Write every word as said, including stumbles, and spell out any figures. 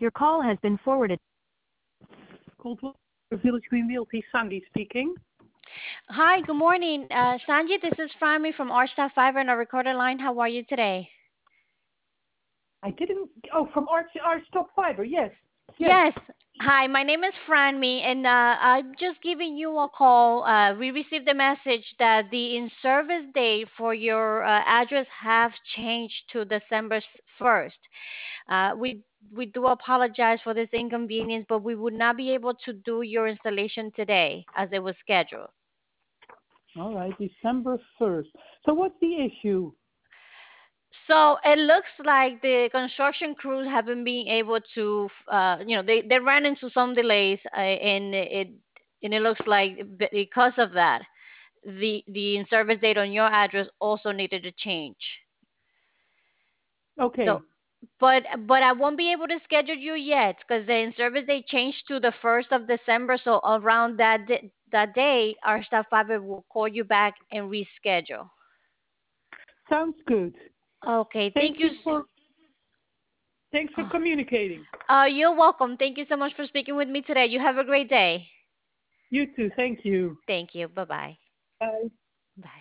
Your call has been forwarded. Coldwater Village Green Realty, Sandy speaking. Hi, good morning. Uh, Sanjay, this is Frammy from R Staff Fiber on a recorded line. How are you today? I didn't. Oh, from our our stock fiber. Yes. Yes. Yes. Hi, my name is Franmy, and uh, I'm just giving you a call. Uh, we received a message that the in-service date for your uh, address have changed to December first. Uh, we we do apologize for this inconvenience, but we would not be able to do your installation today as it was scheduled. All right, December first. So what's the issue? So it looks like the construction crews haven't been able to, uh, you know, they, they ran into some delays, uh, and it and it looks like be- because of that, the the in-service date on your address also needed to change. So, Okay. but but I won't be able to schedule you yet because the in-service date changed to the first of December. So around that di- that day, our staff fiber will call you back and reschedule. Sounds good. Okay, thank Thank you. you s- for thanks for communicating. Uh, you're welcome. Thank you so much for speaking with me today. You have a great day. You too. Thank you. Thank you. Bye bye. Bye.